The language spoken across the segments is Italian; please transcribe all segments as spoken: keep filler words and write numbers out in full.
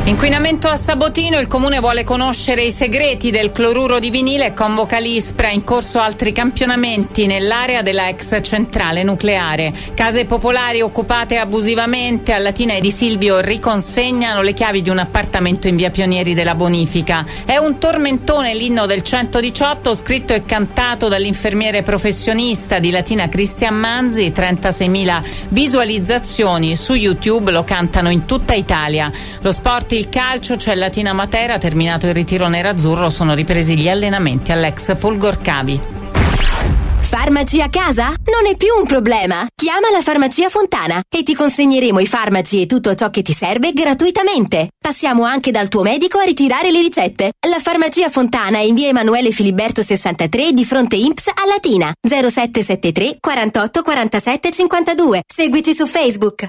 Inquinamento a Sabotino, il comune vuole conoscere i segreti del cloruro di vinile e convoca l'ISPRA, in corso altri campionamenti nell'area della ex centrale nucleare. Case popolari occupate abusivamente, a Latina e Di Silvio riconsegnano le chiavi di un appartamento in via Pionieri della Bonifica. È un tormentone l'inno del centodiciotto, scritto e cantato dall'infermiere professionista di Latina Cristian Manzi, trentaseimila visualizzazioni su YouTube, lo cantano in tutta Italia. Lo sport, il calcio, c'è Latina Matera, terminato il ritiro nerazzurro, sono ripresi gli allenamenti all'ex Fulgorcavi. Farmaci a casa? Non è più un problema. Chiama la Farmacia Fontana e ti consegneremo i farmaci e tutto ciò che ti serve gratuitamente. Passiamo anche dal tuo medico a ritirare le ricette. La Farmacia Fontana è in via Emanuele Filiberto sessantatré di fronte I N P S a Latina. zero sette sette tre quarantotto quarantasette cinquantadue. Seguici su Facebook.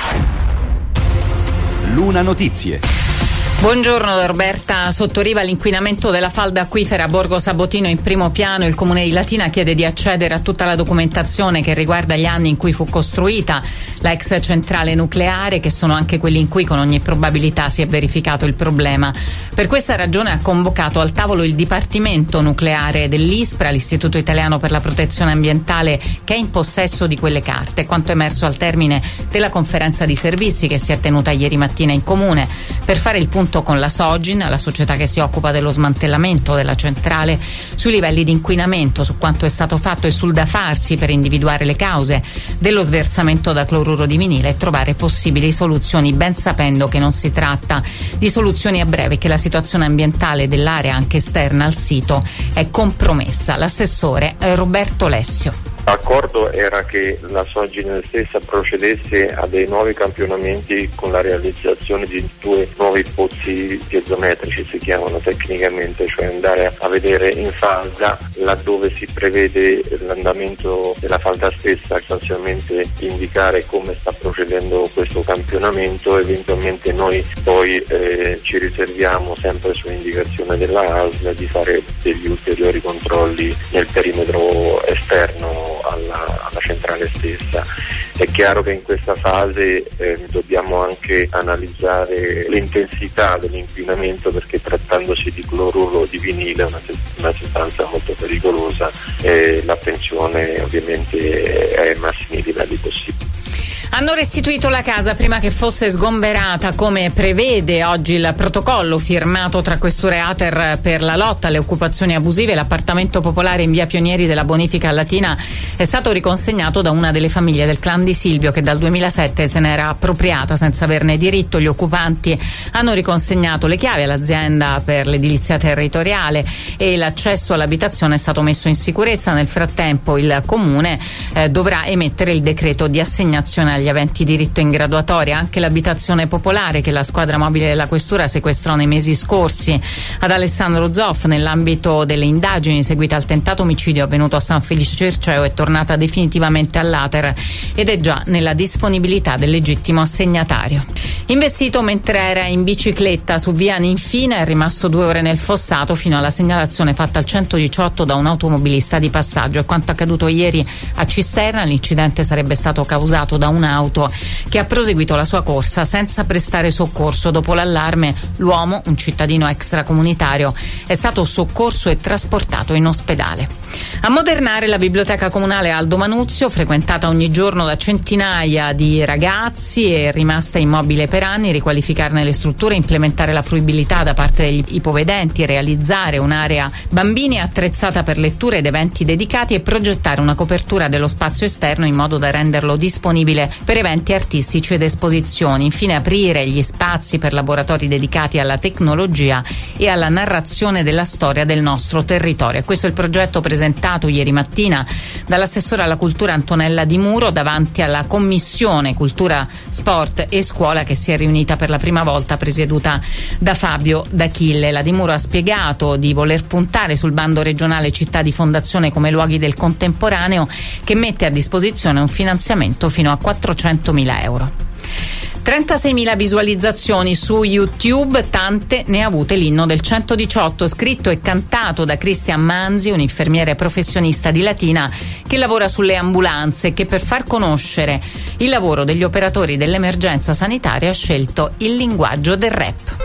Luna Notizie. Buongiorno da Roberta Sottoriva. L'inquinamento della falda acquifera a Borgo Sabotino in primo piano. Il comune di Latina chiede di accedere a tutta la documentazione che riguarda gli anni in cui fu costruita la ex centrale nucleare, che sono anche quelli in cui con ogni probabilità si è verificato il problema. Per questa ragione ha convocato al tavolo il Dipartimento Nucleare dell'ISPRA, l'Istituto Italiano per la Protezione Ambientale, che è in possesso di quelle carte, quanto emerso al termine della conferenza di servizi che si è tenuta ieri mattina in comune, per fare il punto con la Sogin, la società che si occupa dello smantellamento della centrale, sui livelli di inquinamento, su quanto è stato fatto e sul da farsi per individuare le cause dello sversamento da cloruro di vinile e trovare possibili soluzioni, ben sapendo che non si tratta di soluzioni a breve, che la situazione ambientale dell'area anche esterna al sito è compromessa. L'assessore Roberto Lessio. L'accordo era che la Sogin stessa procedesse a dei nuovi campionamenti con la realizzazione di due nuovi pozzi piezometrici, si chiamano tecnicamente, cioè andare a vedere in falda laddove si prevede l'andamento della falda stessa, sostanzialmente indicare come sta procedendo questo campionamento. Eventualmente noi poi eh, ci riserviamo, sempre su indicazione della A S L, di fare degli ulteriori controlli nel perimetro esterno Alla, alla centrale stessa. È chiaro che in questa fase eh, dobbiamo anche analizzare l'intensità dell'inquinamento, perché trattandosi di cloruro di vinile, una, una sostanza molto pericolosa, eh, l'attenzione ovviamente è ai massimi livelli possibili. Hanno restituito la casa prima che fosse sgomberata, come prevede oggi il protocollo firmato tra questure e Ater per la lotta alle occupazioni abusive. L'appartamento popolare in via Pionieri della Bonifica a Latina è stato riconsegnato da una delle famiglie del clan Di Silvio, che dal duemilasette se n'era appropriata senza averne diritto. Gli occupanti hanno riconsegnato le chiavi all'azienda per l'edilizia territoriale e l'accesso all'abitazione è stato messo in sicurezza. Nel frattempo il comune eh, dovrà emettere il decreto di assegnazione agli aventi diritto in graduatoria. Anche l'abitazione popolare, che la squadra mobile della questura sequestrò nei mesi scorsi ad Alessandro Zoff nell'ambito delle indagini seguite al tentato omicidio avvenuto a San Felice Circeo, è tornata definitivamente all'Ater ed è già nella disponibilità del legittimo assegnatario. Investito mentre era in bicicletta su via Ninfina, è rimasto due ore nel fossato fino alla segnalazione fatta al centodiciotto da un automobilista di passaggio. È quanto accaduto ieri a Cisterna. L'incidente sarebbe stato causato da un'auto che ha proseguito la sua corsa senza prestare soccorso. Dopo l'allarme, l'uomo, un cittadino extracomunitario, è stato soccorso e trasportato in ospedale. Ammodernare la biblioteca comunale Aldo Manuzio, frequentata ogni giorno da centinaia di ragazzi e rimasta immobile per anni, riqualificarne le strutture, implementare la fruibilità da parte degli ipovedenti, realizzare un'area bambini attrezzata per letture ed eventi dedicati e progettare una copertura dello spazio esterno in modo da renderlo disponibile per eventi artistici ed esposizioni. Infine aprire gli spazi per laboratori dedicati alla tecnologia e alla narrazione della storia del nostro territorio. Questo è il progetto presentato ieri mattina dall'assessore alla cultura Antonella Di Muro davanti alla Commissione Cultura, Sport e Scuola, che si è riunita per la prima volta presieduta da Fabio D'Achille. La Di Muro ha spiegato di voler puntare sul bando regionale Città di Fondazione come luoghi del contemporaneo, che mette a disposizione un finanziamento fino a quattrocentomila euro. trentaseimila visualizzazioni su YouTube, tante ne ha avute l'inno del centodiciotto, scritto e cantato da Cristian Manzi, un infermiere professionista di Latina che lavora sulle ambulanze, che per far conoscere il lavoro degli operatori dell'emergenza sanitaria ha scelto il linguaggio del rap.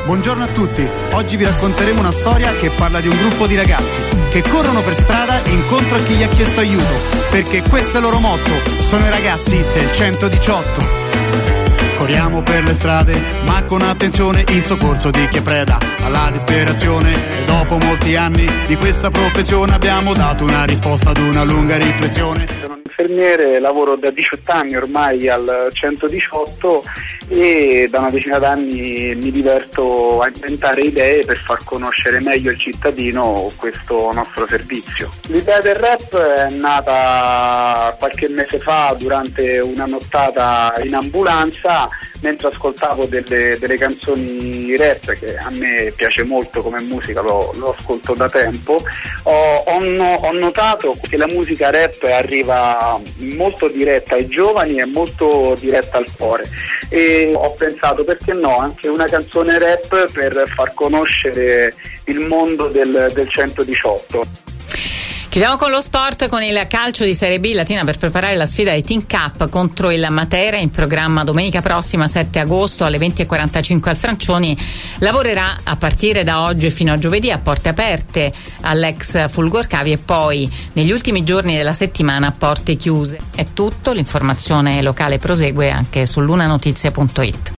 Buongiorno a tutti, oggi vi racconteremo una storia che parla di un gruppo di ragazzi che corrono per strada incontro a chi gli ha chiesto aiuto, perché questo è il loro motto, sono i ragazzi del centodiciotto. Corriamo per le strade, ma con attenzione in soccorso di chi è preda alla disperazione, e dopo molti anni di questa professione abbiamo dato una risposta ad una lunga riflessione. Sono un infermiere, lavoro da diciotto anni ormai al centodiciotto e da una decina d'anni mi diverto a inventare idee per far conoscere meglio il cittadino questo nostro servizio. L'idea del rap è nata qualche mese fa durante una nottata in ambulanza, mentre ascoltavo delle, delle canzoni rap, che a me piace molto come musica, lo, lo ascolto da tempo. Ho, ho, no, ho notato che la musica rap arriva molto diretta ai giovani e molto diretta al cuore, e ho pensato, perché no, anche una canzone rap per far conoscere il mondo del, del centodiciotto. Chiudiamo con lo sport, con il calcio di Serie B Latina per preparare la sfida dei Team Cup contro il Matera, in programma domenica prossima sette agosto alle venti e quarantacinque al Francioni. Lavorerà a partire da oggi fino a giovedì a porte aperte all'ex Fulgorcavi e poi negli ultimi giorni della settimana a porte chiuse. È tutto, l'informazione locale prosegue anche su lunanotizia punto it.